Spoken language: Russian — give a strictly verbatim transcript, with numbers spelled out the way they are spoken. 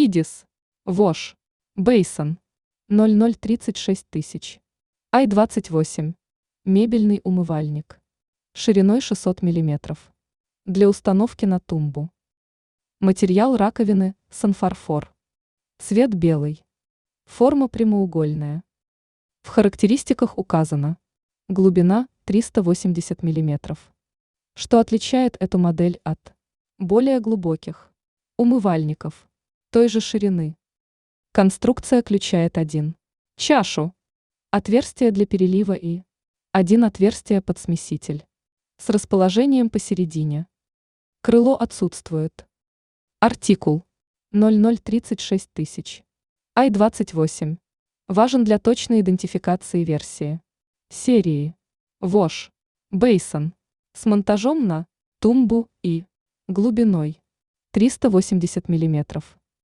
Видис, Вош, Бейсон, ноль ноль тридцать шесть тысяч. ай двадцать восемь. Мебельный умывальник. Шириной шестьсот миллиметров. Для установки на тумбу. Материал раковины – санфарфор. Цвет белый. Форма прямоугольная. В характеристиках указано: глубина триста восемьдесят миллиметров. Что отличает эту модель от более глубоких умывальников той же ширины? Конструкция включает один чашу, отверстие для перелива и один отверстие под смеситель с расположением посередине. Крыло отсутствует. Артикул ноль ноль тридцать шесть тысяч. ай двадцать восемь. Важен для точной идентификации версии. Серии. Вош. Бейсон. С монтажом на тумбу и глубиной триста восемьдесят миллиметров.